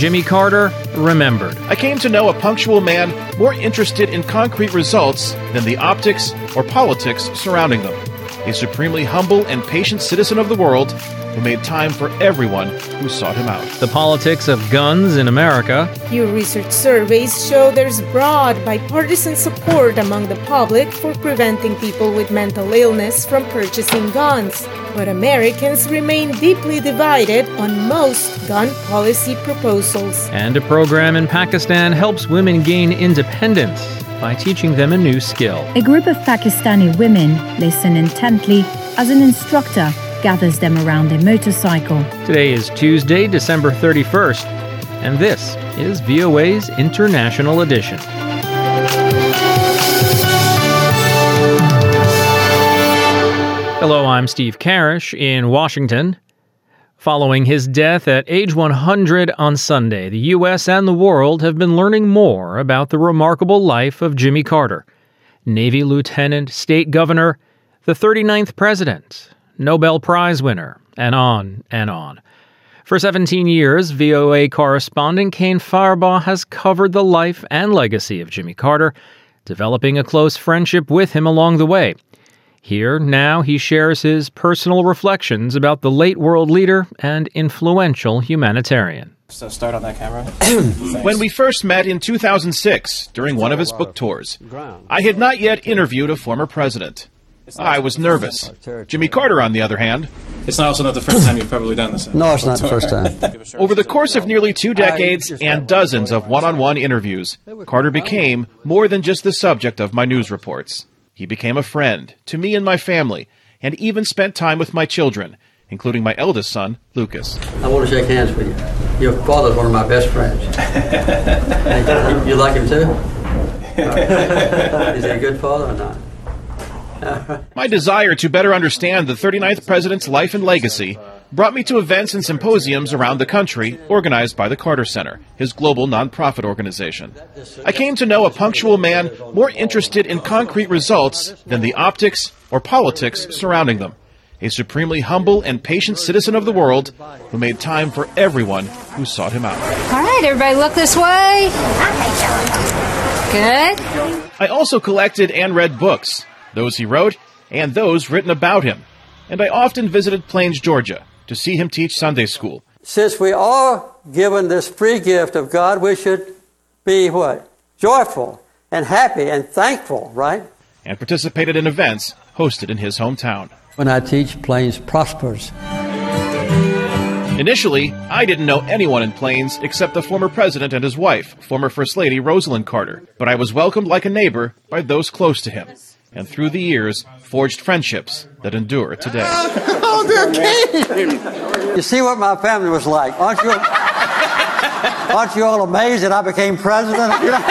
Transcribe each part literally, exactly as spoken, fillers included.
Jimmy Carter remembered. I came to know a punctual man more interested in concrete results than the optics or politics surrounding them. A supremely humble and patient citizen of the world who made time for everyone who sought him out. The politics of guns in America. Pew Research surveys show there's broad bipartisan support among the public for preventing people with mental illness from purchasing guns. But Americans remain deeply divided on most gun policy proposals. And a program in Pakistan helps women gain independence by teaching them a new skill. A group of Pakistani women listen intently as an instructor gathers them around a motorcycle. Today is Tuesday, December thirty-first, and this is V O A's International Edition. Hello, I'm Steve Karish in Washington. Following his death at age one hundred on Sunday, the U S and the world have been learning more about the remarkable life of Jimmy Carter, Navy lieutenant, state governor, the thirty-ninth president, Nobel Prize winner, and on and on. For seventeen years, V O A correspondent Kane Farbaugh has covered the life and legacy of Jimmy Carter, developing a close friendship with him along the way. Here, now, he shares his personal reflections about the late world leader and influential humanitarian. So start on that camera. When we first met in two thousand six, during one of his book tours, I had not yet interviewed a former president. I was nervous. Jimmy Carter, on the other hand... It's not also not the first time you've probably done this. No, it's not the first time. Over the course of nearly two decades and dozens of one-on-one interviews, Carter became more than just the subject of my news reports. He became a friend to me and my family, and even spent time with my children, including my eldest son, Lucas. I want to shake hands with you. Your father's one of my best friends. you, you like him too? Is he a good father or not? My desire to better understand the thirty-ninth president's life and legacy brought me to events and symposiums around the country organized by the Carter Center, his global nonprofit organization. I came to know a punctual man more interested in concrete results than the optics or politics surrounding them. A supremely humble and patient citizen of the world who made time for everyone who sought him out. All right, everybody look this way. Good. I also collected and read books, those he wrote and those written about him. And I often visited Plains, Georgia, to see him teach Sunday school. Since we are given this free gift of God, we should be what? Joyful and happy and thankful, right? And participated in events hosted in his hometown. When I teach, Plains prospers. Initially, I didn't know anyone in Plains except the former president and his wife, former First Lady Rosalind Carter. But I was welcomed like a neighbor by those close to him, and through the years, forged friendships that endure today. Oh, dear King! You see what my family was like. Aren't you, aren't you all amazed that I became president?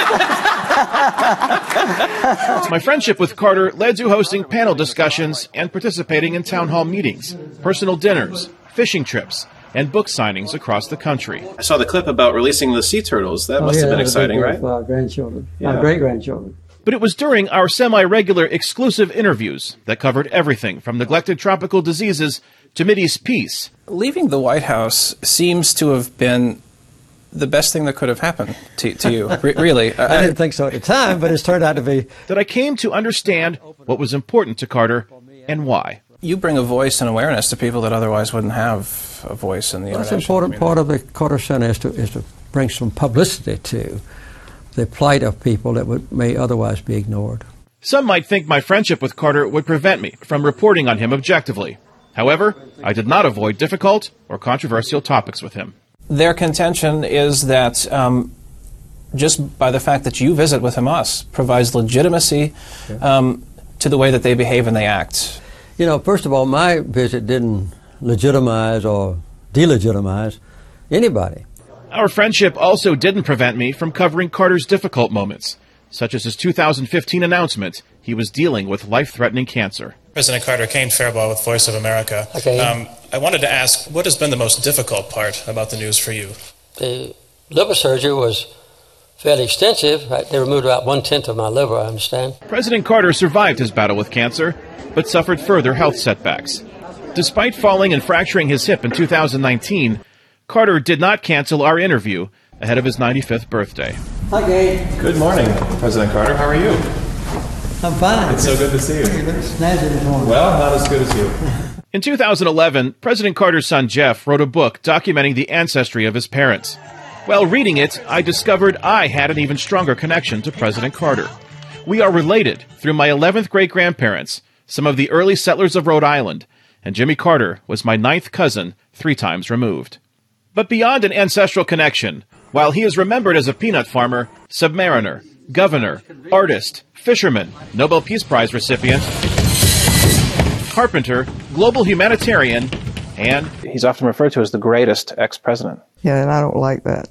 My friendship with Carter led to hosting panel discussions and participating in town hall meetings, personal dinners, fishing trips, and book signings across the country. I saw the clip about releasing the sea turtles. That Oh, must yeah, have been that was exciting, big right? For our grandchildren, Yeah. our great-grandchildren. But it was during our semi-regular exclusive interviews that covered everything from neglected tropical diseases to Mideast peace. Leaving the White House seems to have been the best thing that could have happened to, to you, Re- really. I, I didn't think so at the time, but it's turned out to be. That I came to understand what was important to Carter and why. You bring a voice and awareness to people that otherwise wouldn't have a voice in the That's international an important community. part of the Carter Center is to, is to bring some publicity to the plight of people that would, may otherwise be ignored. Some might think my friendship with Carter would prevent me from reporting on him objectively. However, I did not avoid difficult or controversial topics with him. Their contention is that um, just by the fact that you visit with him, us, provides legitimacy um, to the way that they behave and they act. You know, first of all, my visit didn't legitimize or delegitimize anybody. Our friendship also didn't prevent me from covering Carter's difficult moments, such as his two thousand fifteen announcement he was dealing with life-threatening cancer. President Carter, Kane Farbaugh with Voice of America. Okay. Um, I wanted to ask, what has been the most difficult part about the news for you? The liver surgery was fairly extensive. They removed about one-tenth of my liver, I understand. President Carter survived his battle with cancer, but suffered further health setbacks. Despite falling and fracturing his hip in two thousand nineteen, Carter did not cancel our interview ahead of his ninety-fifth birthday. Hi, Gabe. Good morning, President Carter. How are you? I'm fine. It's so good to see you. You look snazzy this morning. Well, not as good as you. In two thousand eleven, President Carter's son Jeff wrote a book documenting the ancestry of his parents. While reading it, I discovered I had an even stronger connection to President Carter. We are related through my eleventh great-grandparents, some of the early settlers of Rhode Island, and Jimmy Carter was my ninth cousin, three times removed. But beyond an ancestral connection, while he is remembered as a peanut farmer, submariner, governor, artist, fisherman, Nobel Peace Prize recipient, carpenter, global humanitarian, and He's often referred to as the greatest ex-president. Yeah, and I don't like that.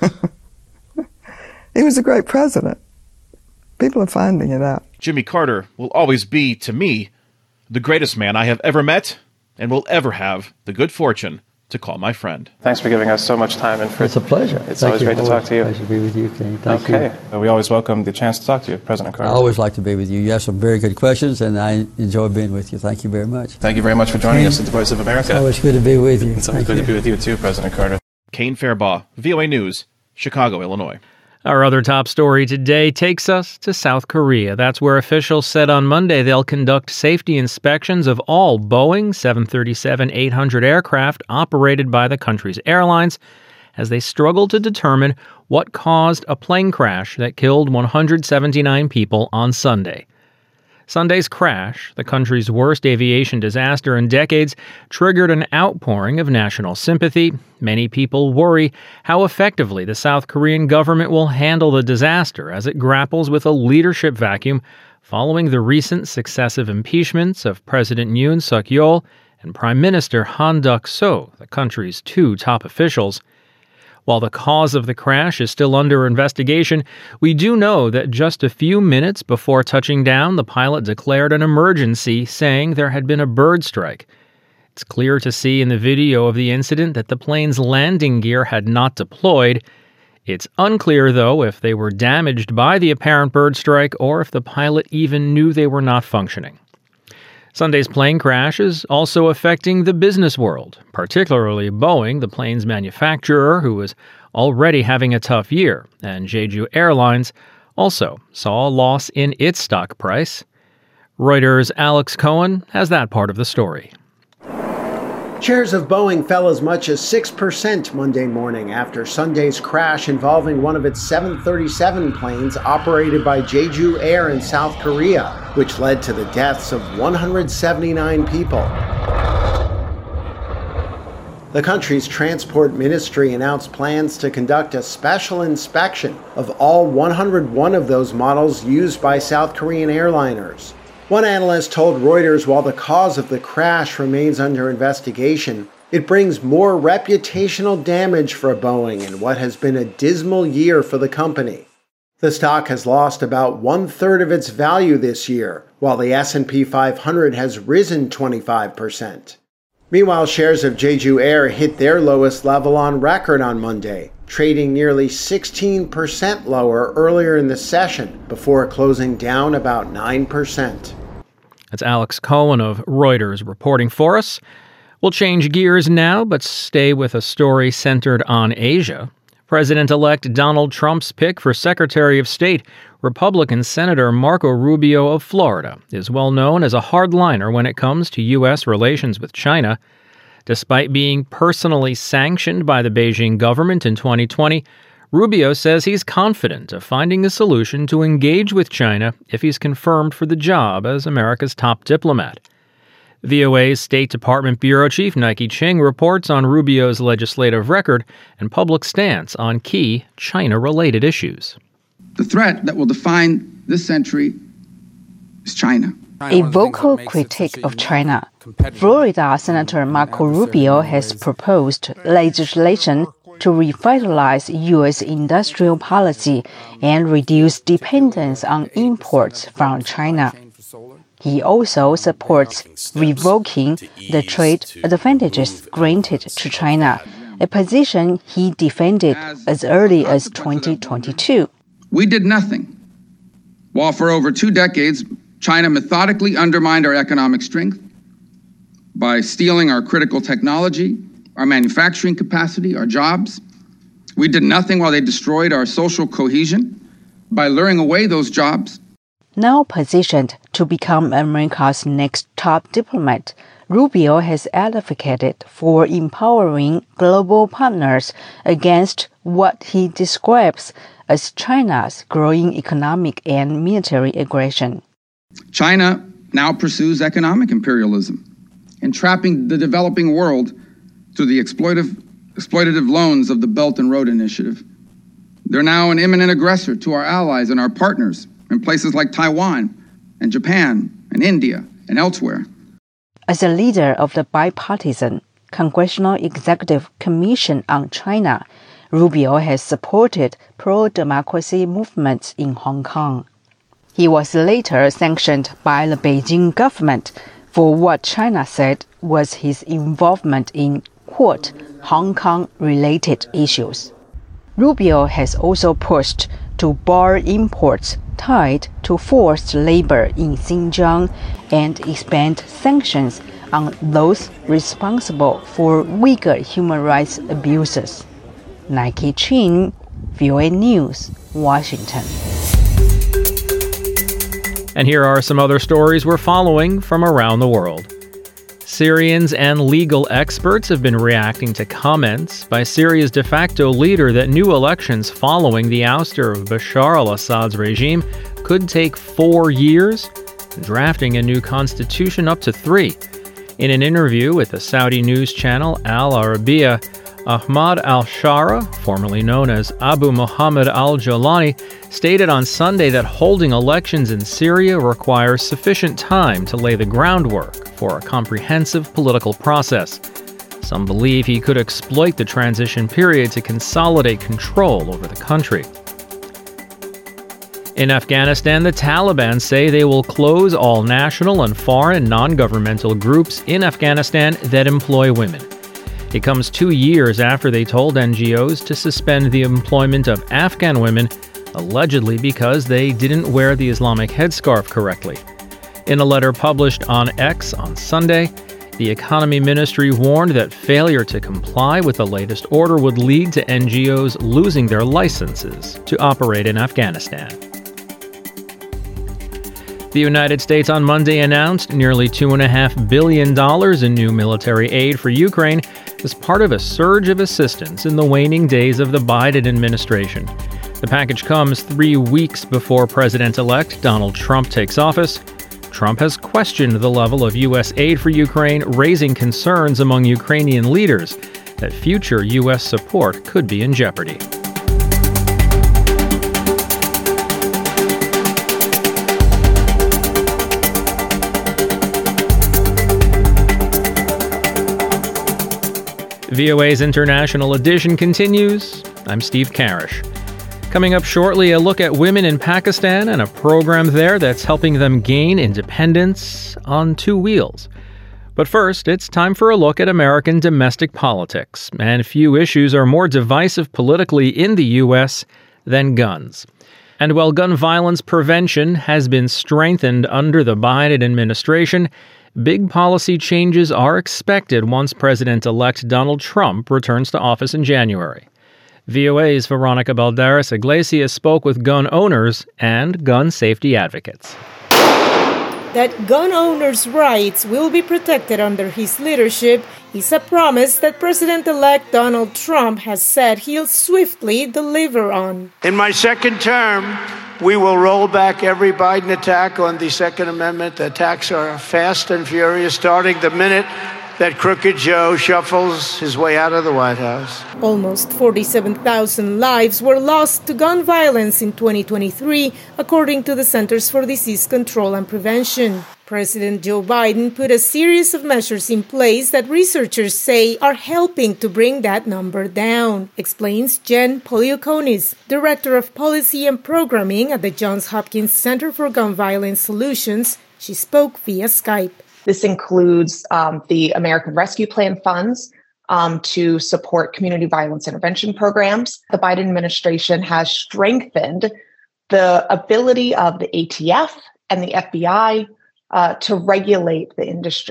He was a great president. People are finding it out. Jimmy Carter will always be, to me, the greatest man I have ever met and will ever have the good fortune to call my friend. Thanks for giving us so much time. And for, it's a pleasure. It's Thank always you. great to talk to you. Pleasure to be with you, King. Thank okay. you. We always welcome the chance to talk to you, President Carter. I always like to be with you. You have some very good questions, and I enjoy being with you. Thank you very much. Thank you very much for joining us at the Voice of America. It's always good to be with you. It's always Thank good you. to be with you, too, President Carter. Kane Fairbaugh, V O A News, Chicago, Illinois. Our other top story today takes us to South Korea. That's where officials said on Monday they'll conduct safety inspections of all Boeing seven thirty-seven eight hundred aircraft operated by the country's airlines as they struggle to determine what caused a plane crash that killed one hundred seventy-nine people on Sunday. Sunday's crash, the country's worst aviation disaster in decades, triggered an outpouring of national sympathy. Many people worry how effectively the South Korean government will handle the disaster as it grapples with a leadership vacuum following the recent successive impeachments of President Yoon Suk-yeol and Prime Minister Han Duck-soo, the country's two top officials. While the cause of the crash is still under investigation, we do know that just a few minutes before touching down, the pilot declared an emergency, saying there had been a bird strike. It's clear to see in the video of the incident that the plane's landing gear had not deployed. It's unclear, though, if they were damaged by the apparent bird strike or if the pilot even knew they were not functioning. Sunday's plane crash is also affecting the business world, particularly Boeing, the plane's manufacturer, who is already having a tough year, and Jeju Airlines also saw a loss in its stock price. Reuters' Alex Cohen has that part of the story. Shares of Boeing fell as much as six percent Monday morning after Sunday's crash involving one of its seven thirty-seven planes operated by Jeju Air in South Korea, which led to the deaths of one hundred seventy-nine people. The country's transport ministry announced plans to conduct a special inspection of all one hundred one of those models used by South Korean airliners. One analyst told Reuters while the cause of the crash remains under investigation, it brings more reputational damage for Boeing in what has been a dismal year for the company. The stock has lost about one-third of its value this year, while the S and P five hundred has risen twenty-five percent. Meanwhile, shares of Jeju Air hit their lowest level on record on Monday, trading nearly sixteen percent lower earlier in the session before closing down about nine percent. That's Alex Cohen of Reuters reporting for us. We'll change gears now, but stay with a story centered on Asia. President-elect Donald Trump's pick for Secretary of State, Republican Senator Marco Rubio of Florida, is well known as a hardliner when it comes to U S relations with China. Despite being personally sanctioned by the Beijing government in twenty twenty, Rubio says he's confident of finding a solution to engage with China if he's confirmed for the job as America's top diplomat. V O A's State Department Bureau Chief Nike Ching reports on Rubio's legislative record and public stance on key China-related issues. The threat that will define this century is China. A vocal critique of China. Florida Senator Marco Rubio has proposed legislation to revitalize U S industrial policy and reduce dependence on imports from China. He also supports revoking the trade advantages granted to China, a position he defended as early as twenty twenty-two. We did nothing, while for over two decades, China methodically undermined our economic strength by stealing our critical technology our manufacturing capacity, our jobs. We did nothing while they destroyed our social cohesion by luring away those jobs. Now positioned to become America's next top diplomat, Rubio has advocated for empowering global partners against what he describes as China's growing economic and military aggression. China now pursues economic imperialism, entrapping the developing world through the exploitive, exploitative loans of the Belt and Road Initiative. They're now an imminent aggressor to our allies and our partners in places like Taiwan and Japan and India and elsewhere. As a leader of the bipartisan Congressional Executive Commission on China, Rubio has supported pro-democracy movements in Hong Kong. He was later sanctioned by the Beijing government for what China said was his involvement in, quote, Hong Kong-related issues. Rubio has also pushed to bar imports tied to forced labor in Xinjiang and expand sanctions on those responsible for Uyghur human rights abuses. Nike Chin, V O A News, Washington. And here are some other stories we're following from around the world. Syrians and legal experts have been reacting to comments by Syria's de facto leader that new elections following the ouster of Bashar al-Assad's regime could take four years, drafting a new constitution up to three. In an interview with the Saudi news channel Al Arabiya, Ahmad al-Shara, formerly known as Abu Muhammad al-Jolani, stated on Sunday that holding elections in Syria requires sufficient time to lay the groundwork for a comprehensive political process. Some believe he could exploit the transition period to consolidate control over the country. In Afghanistan, the Taliban say they will close all national and foreign non-governmental groups in Afghanistan that employ women. It comes two years after they told N G Os to suspend the employment of Afghan women, allegedly because they didn't wear the Islamic headscarf correctly. In a letter published on X on Sunday, the Economy Ministry warned that failure to comply with the latest order would lead to N G Os losing their licenses to operate in Afghanistan. The United States on Monday announced nearly two point five billion dollars in new military aid for Ukraine as part of a surge of assistance in the waning days of the Biden administration. The package comes three weeks before President-elect Donald Trump takes office. Trump has questioned the level of U S aid for Ukraine, raising concerns among Ukrainian leaders that future U S support could be in jeopardy. V O A's International Edition continues. I'm Steve Karish. Coming up shortly, a look at women in Pakistan and a program there that's helping them gain independence on two wheels. But first, it's time for a look at American domestic politics, and few issues are more divisive politically in the U S than guns. And while gun violence prevention has been strengthened under the Biden administration, big policy changes are expected once President-elect Donald Trump returns to office in January. V O A's Veronica Balderas Iglesias spoke with gun owners and gun safety advocates. That gun owners' rights will be protected under his leadership is a promise that President-elect Donald Trump has said he'll swiftly deliver on. In my second term, we will roll back every Biden attack on the Second Amendment. The attacks are fast and furious, starting the minute that Crooked Joe shuffles his way out of the White House. Almost forty-seven thousand lives were lost to gun violence in twenty twenty-three, according to the Centers for Disease Control and Prevention. President Joe Biden put a series of measures in place that researchers say are helping to bring that number down, explains Jen Poliukonis, Director of Policy and Programming at the Johns Hopkins Center for Gun Violence Solutions. She spoke via Skype. This includes um, the American Rescue Plan funds um, to support community violence intervention programs. The Biden administration has strengthened the ability of the A T F and the F B I uh, to regulate the industry.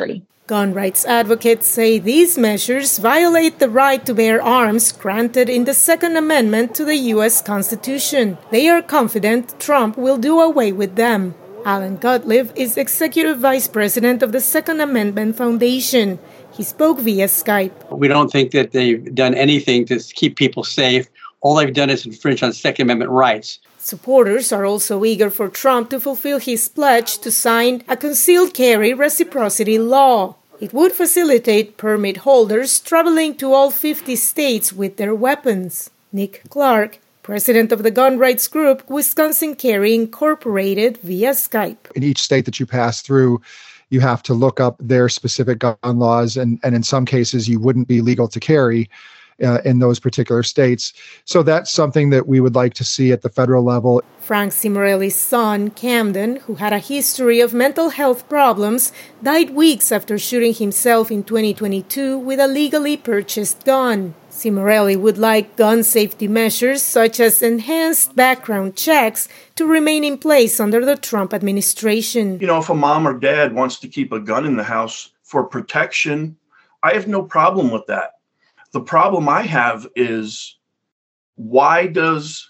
Gun rights advocates say these measures violate the right to bear arms granted in the Second Amendment to the U S Constitution. They are confident Trump will do away with them. Alan Gottlieb is Executive Vice President of the Second Amendment Foundation. He spoke via Skype. We don't think that they've done anything to keep people safe. All they've done is infringe on Second Amendment rights. Supporters are also eager for Trump to fulfill his pledge to sign a concealed carry reciprocity law. It would facilitate permit holders traveling to all fifty states with their weapons. Nick Clark, president of the gun rights group Wisconsin Carry Incorporated, via Skype. In each state that you pass through, you have to look up their specific gun laws, and, and in some cases you wouldn't be legal to carry uh, in those particular states. So that's something that we would like to see at the federal level. Frank Cimarelli's son, Camden, who had a history of mental health problems, died weeks after shooting himself in twenty twenty-two with a legally purchased gun. Cimarelli would like gun safety measures such as enhanced background checks to remain in place under the Trump administration. You know, if a mom or dad wants to keep a gun in the house for protection, I have no problem with that. The problem I have is, why does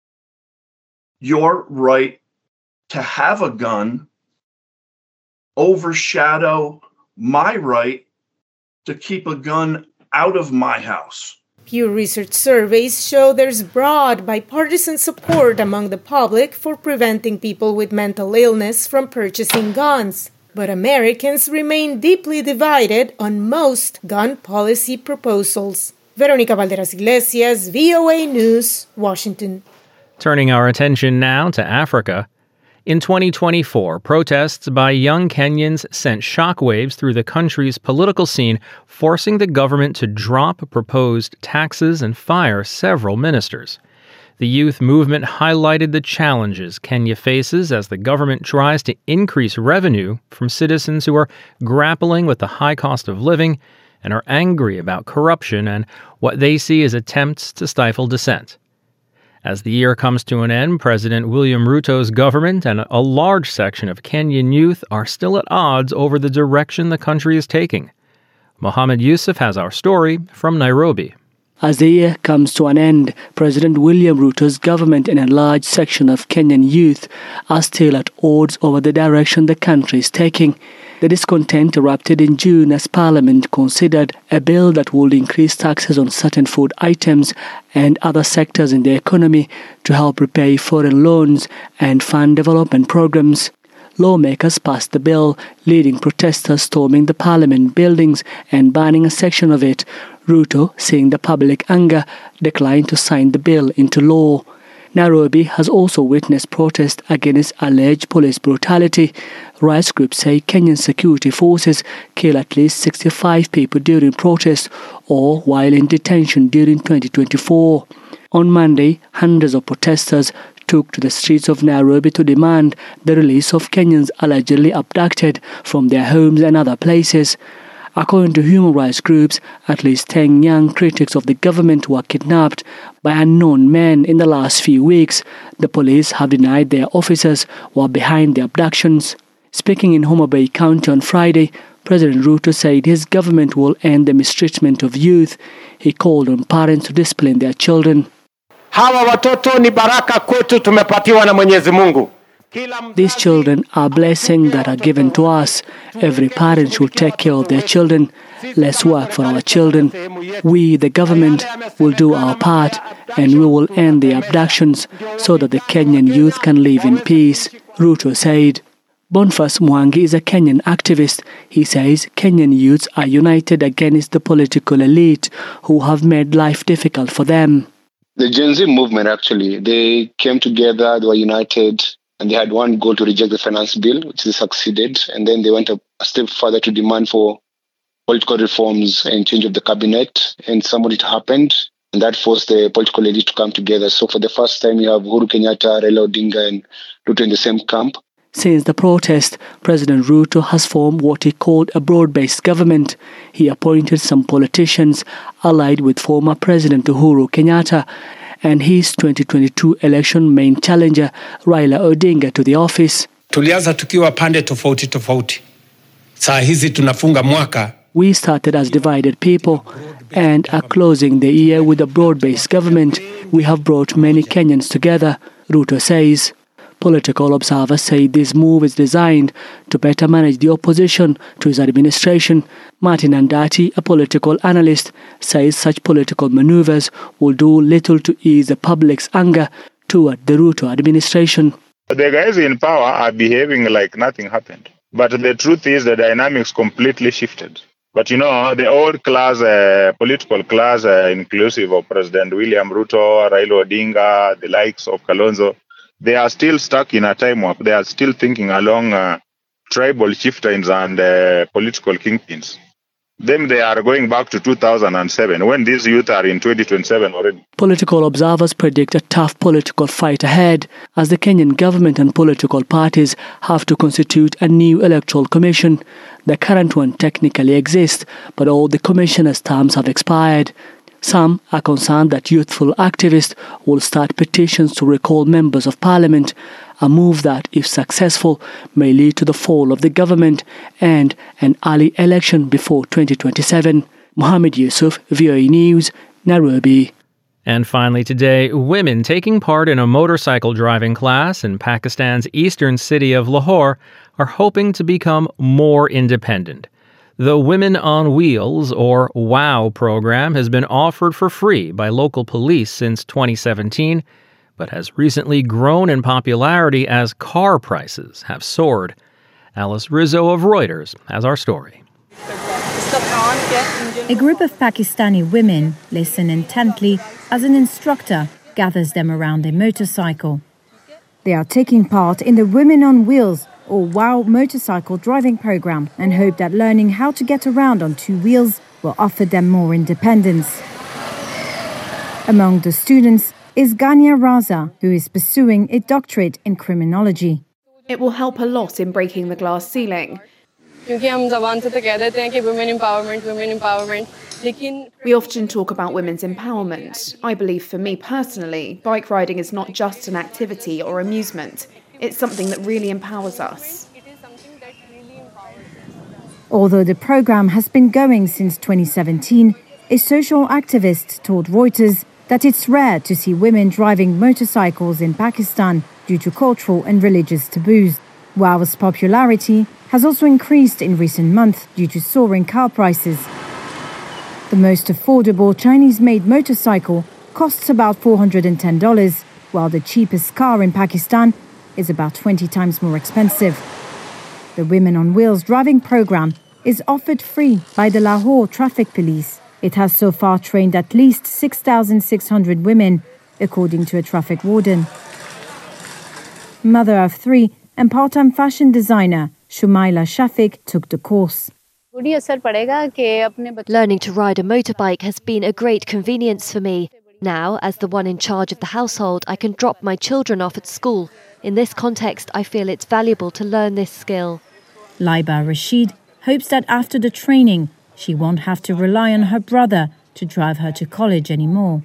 your right to have a gun overshadow my right to keep a gun out of my house? Pew Research surveys show there's broad bipartisan support among the public for preventing people with mental illness from purchasing guns. But Americans remain deeply divided on most gun policy proposals. Veronica Valderas Iglesias, V O A News, Washington. Turning our attention now to Africa. In twenty twenty-four, protests by young Kenyans sent shockwaves through the country's political scene, forcing the government to drop proposed taxes and fire several ministers. The youth movement highlighted the challenges Kenya faces as the government tries to increase revenue from citizens who are grappling with the high cost of living and are angry about corruption and what they see as attempts to stifle dissent. As the year comes to an end, President William Ruto's government and a large section of Kenyan youth are still at odds over the direction the country is taking. Mohammed Yusuf has our story from Nairobi. As the year comes to an end, President William Ruto's government and a large section of Kenyan youth are still at odds over the direction the country is taking. The discontent erupted in June as Parliament considered a bill that would increase taxes on certain food items and other sectors in the economy to help repay foreign loans and fund development programs. Lawmakers passed the bill, leading protesters storming the Parliament buildings and banning a section of it. Ruto, seeing the public anger, declined to sign the bill into law. Nairobi has also witnessed protests against alleged police brutality. Rights groups say Kenyan security forces killed at least sixty-five people during protests or while in detention during twenty twenty-four. On Monday, hundreds of protesters took to the streets of Nairobi to demand the release of Kenyans allegedly abducted from their homes and other places. According to human rights groups, at least ten young critics of the government were kidnapped by unknown men in the last few weeks. The police have denied their officers were behind the abductions. Speaking in Homa Bay County on Friday, President Ruto said his government will end the mistreatment of youth. He called on parents to discipline their children. Hawa watoto ni baraka kwetu, tumepatiwa na Mwenyezi Mungu. These children are blessings that are given to us. Every parent should take care of their children. Let's work for our children. We, the government, will do our part, and we will end the abductions so that the Kenyan youth can live in peace, Ruto said. Boniface Mwangi is a Kenyan activist. He says Kenyan youths are united against the political elite who have made life difficult for them. The Gen Z movement, actually, they came together, they were united, and they had one goal to reject the finance bill, which they succeeded. And then they went a step further to demand for political reforms and change of the cabinet. And some of it happened, and that forced the political elite to come together. So for the first time, you have Uhuru Kenyatta, Raila Odinga, and Ruto in the same camp. Since the protest, President Ruto has formed what he called a broad-based government. He appointed some politicians allied with former President Uhuru Kenyatta and his twenty twenty-two election main challenger, Raila Odinga, to the office. Tulianza tukiwa pande tofauti tofauti. saa hizi tunafunga mwaka. We started as divided people and are closing the year with a broad-based government. We have brought many Kenyans together, Ruto says. Political observers say this move is designed to better manage the opposition to his administration. Martin Andati, a political analyst, says such political maneuvers will do little to ease the public's anger toward the Ruto administration. The guys in power are behaving like nothing happened. But the truth is the dynamics completely shifted. But you know, the old class, uh, political class, uh, inclusive of President William Ruto, Raila Odinga, the likes of Kalonzo, they are still stuck in a time warp. They are still thinking along uh, tribal chieftains and uh, political kingpins. Then they are going back to two thousand seven, when these youth are in twenty twenty-seven already. Political observers predict a tough political fight ahead as the Kenyan government and political parties have to constitute a new electoral commission. The current one technically exists, but all the commissioners' terms have expired. Some are concerned that youthful activists will start petitions to recall members of parliament, a move that, if successful, may lead to the fall of the government and an early election before twenty twenty-seven. Mohammed Yusuf, V O A News, Nairobi. And finally today, women taking part in a motorcycle driving class in Pakistan's eastern city of Lahore are hoping to become more independent. The Women on Wheels, or WOW program, has been offered for free by local police since twenty seventeen, but has recently grown in popularity as car prices have soared. Alice Rizzo of Reuters has our story. A group of Pakistani women listen intently as an instructor gathers them around a motorcycle. They are taking part in the Women on Wheels, or WOW motorcycle driving program, and hope that learning how to get around on two wheels will offer them more independence. Among the students is Gania Raza, who is pursuing a doctorate in criminology. It will help a lot in breaking the glass ceiling. We often talk about women's empowerment. I believe for me personally, bike riding is not just an activity or amusement. It's something that really empowers us. Although the program has been going since twenty seventeen, a social activist told Reuters that it's rare to see women driving motorcycles in Pakistan due to cultural and religious taboos. WOW's popularity has also increased in recent months due to soaring car prices. The most affordable Chinese-made motorcycle costs about four hundred ten dollars, while the cheapest car in Pakistan is about twenty times more expensive. The Women on Wheels driving program is offered free by the Lahore Traffic Police. It has so far trained at least six thousand six hundred women, according to a traffic warden. Mother of three and part-time fashion designer Shumaila Shafiq took the course. Learning to ride a motorbike has been a great convenience for me. Now, as the one in charge of the household, I can drop my children off at school. In this context, I feel it's valuable to learn this skill. Laiba Rashid hopes that after the training, she won't have to rely on her brother to drive her to college anymore.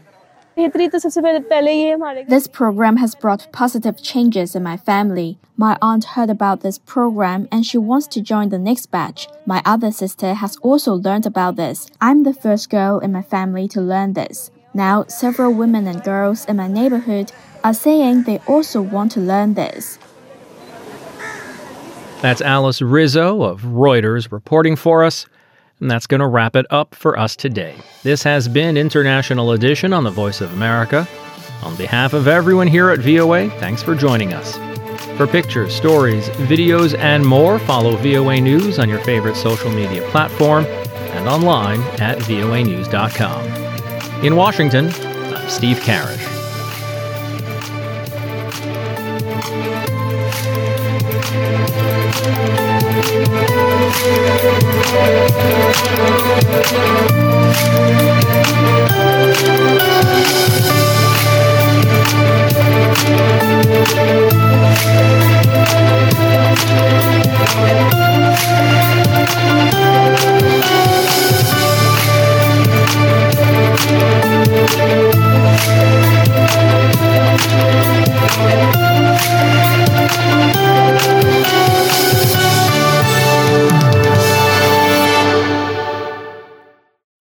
This program has brought positive changes in my family. My aunt heard about this program and she wants to join the next batch. My other sister has also learned about this. I'm the first girl in my family to learn this. Now, several women and girls in my neighborhood are saying they also want to learn this. That's Alice Rizzo of Reuters reporting for us. And that's going to wrap it up for us today. This has been International Edition on the Voice of America. On behalf of everyone here at V O A, thanks for joining us. For pictures, stories, videos, and more, follow V O A News on your favorite social media platform and online at V O A news dot com. In Washington, I'm Steve Karish. Thank you.